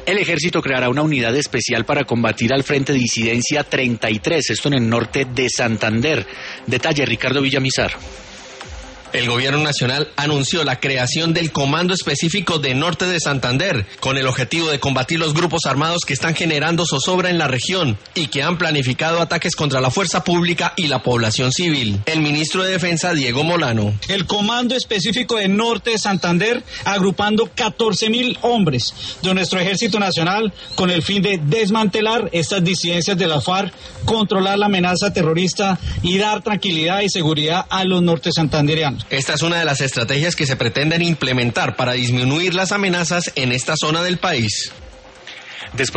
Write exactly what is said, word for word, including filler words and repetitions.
El ejército creará una unidad especial para combatir al Frente Disidencia treinta y tres, esto en el norte de Santander. Detalle, Ricardo Villamizar. El gobierno nacional anunció la creación del Comando Específico de Norte de Santander, con el objetivo de combatir los grupos armados que están generando zozobra en la región y que han planificado ataques contra la fuerza pública y la población civil. El ministro de Defensa, Diego Molano. El Comando Específico de Norte de Santander, agrupando catorce mil hombres de nuestro Ejército Nacional, con el fin de desmantelar estas disidencias de la FARC, controlar la amenaza terrorista y dar tranquilidad y seguridad a los norte santandereanos. Esta es una de las estrategias que se pretenden implementar para disminuir las amenazas en esta zona del país. Después